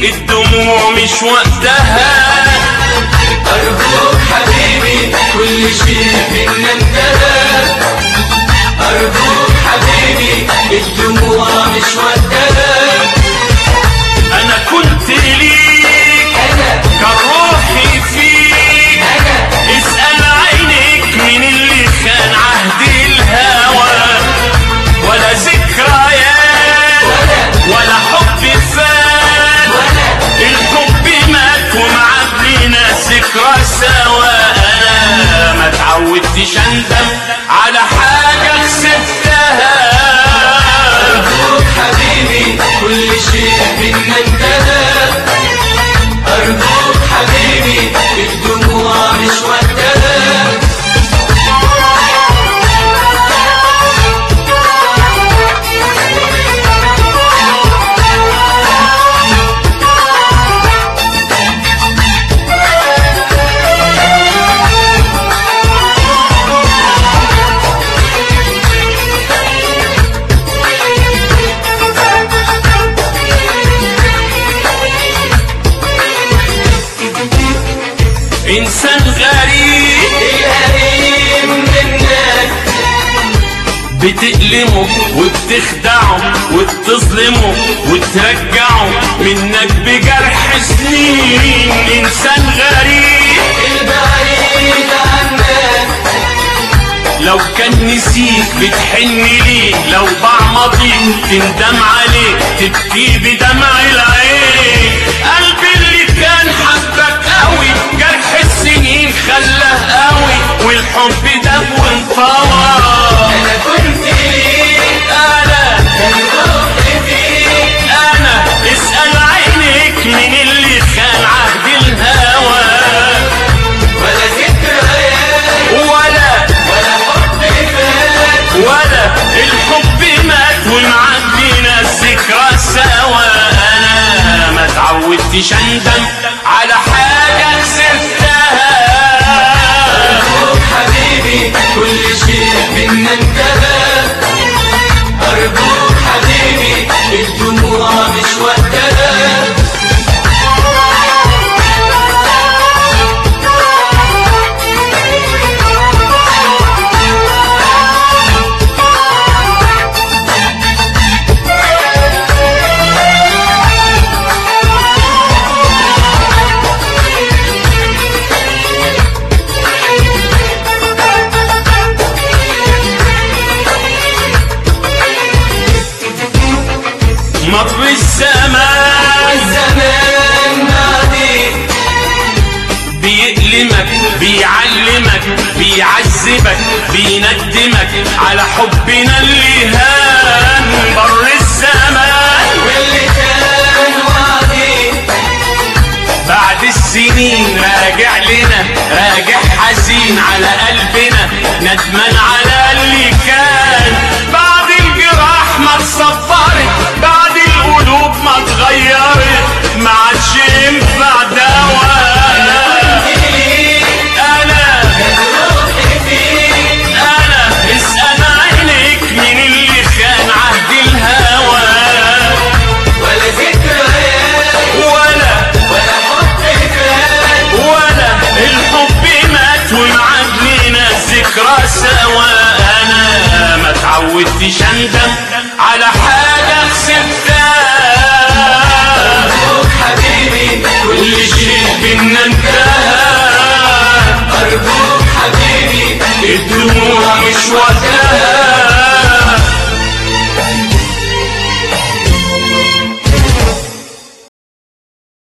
الدموع مش وقتها. أرجوك حبيبي كل شيء بينا انتهى. أرجوك حبيبي الدموع مش وقتها. أنا كنت ليك كان روحي فيك. اسأل عينيك مين اللي كان عهد الهوى. ولا ذكريات ولا حب فات. الحب مات ومعبينا ذكرى سوا. أنا ما تعودتش أندم على حاجة كسبتها. أرجوك حبيبي كل شيء بينا انتهى. أرجوك حبيبي الدموع مش وقتها. إنسان غريب القريب منك بتألمه وبتخدعه وبتظلمه وترجعه منك بجرح سنين. إنسان غريب البعيد عنك لو كان نسيك بتحن ليه. لو ضاع ماضيك تندم عليه تبكي بدمع العين. قلبي اللي كان حبك قوي جرح السنين خلاه قوي والحب داب وانطوى. أنا كنت ليك أنا كان روحي فيك. أنا اسأل عينيك مين اللي كان عهد الهوى. ولا ذكريات ولا حب فات. ولا الحب مات ومعدينا الذكرى سوا. أنا ما تعودتش أندم على حاجة كسبتها. أرجوك حبيبي كل شيء بينا انتهى. أرجوك حبيبي الدموع مش وقتها. مر الزمان ماضي بيألمك بيعلمك بيعذبك بيندمك على حبنا اللي هان. مر الزمان واللي كان وعدي بعد السنين راجع لنا راجع حزين على قلبنا ندمان على اللي كان. بعد الجراح ما اتصبرت بعد القلوب ما اتغيرت ما عادش ينفع دواء. انا روحي فيك. انا اسأل عينيك مين اللي كان عهد الهوى. ولا ذكريات ولا حب فات. ولا الحب مات ومعدينا الذكرى سوا. انا ما تعودتش اندم على حاجة كسبتها. أرجوك حبيبي كل شيء بينا انتهى. أرجوك حبيبي الدموع مش وقتها.